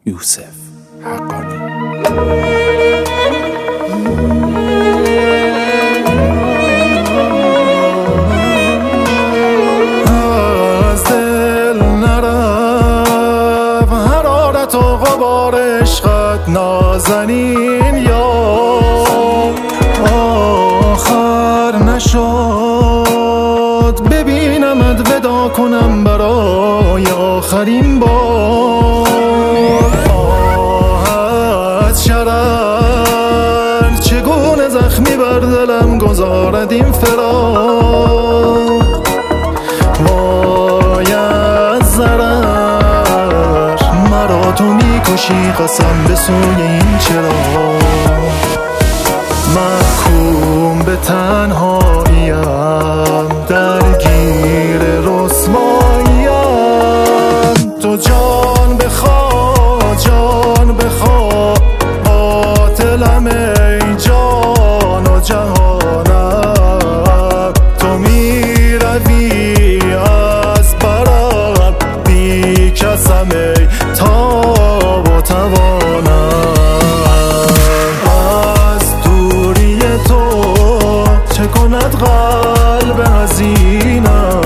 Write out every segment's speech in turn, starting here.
یوسف حقانی. از دل نرو حرارت و غبار عشقت نازنین، یا آخر نشد ببینمت ودا کنم برای آخرین بار. از شرر چگونه زخمی بر دلم گذارد این فراق، وای از ضرر مرا تو میکشی قسم به سوی این چرا. محکوم به تنهاییم درگیر رسواییم، تو جان بخواه جان بخواه قاتلم ای جان و جهانم. تو میروی از برم بی کسم ای تاب و توانم. چه کند قلب حزینم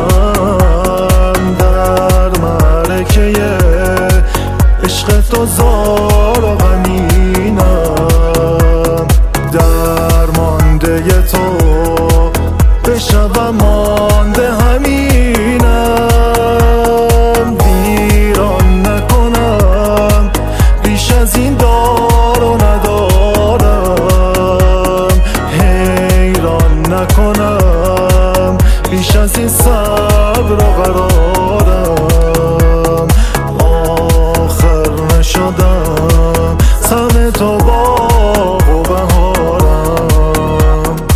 در معرکه عشق تو زار و غمینم. درمانده تو بشوم مانده همینم. ویران نکنم بیش از این دار و ندارم، نکنم بیش از این صبر و قرارم. آخر نشدم سم تو باغ و بهارم.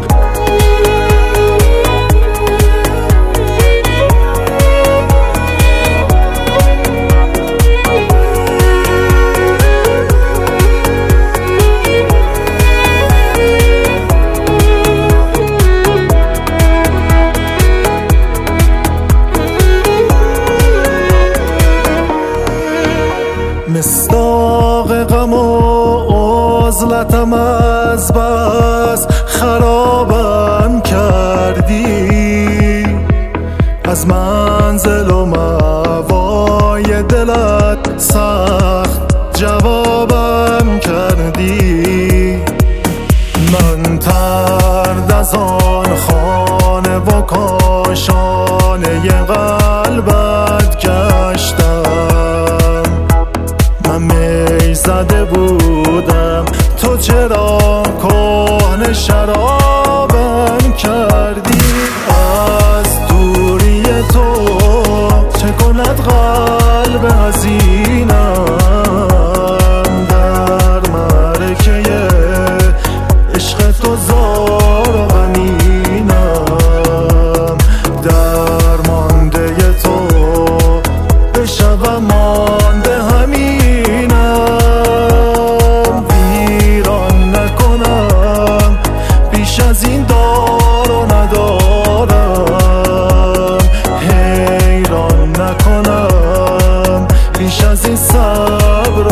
مصداق غم و عزلتم از بس خرابم کردی، از منزل و موای دلت سخت جوابم کردی. من ترد از آن خانه و کاشانه قلبت گشتم. من می زده بودم تو چرا کهنه شرابم کردی. از دوری تو چه کند قلب حزینم در معرکه عشق تو زار و غمینم. درمانده تو بشوم مانده همینم. ویران نکنم بیش از این دار و ندارم، حیران نکنم بیش از این صبر و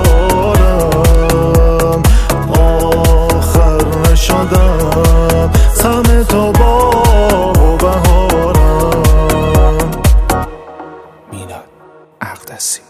قرارم. آخر نشدم سم تو باغ و بهارم. میلاد اقدسی.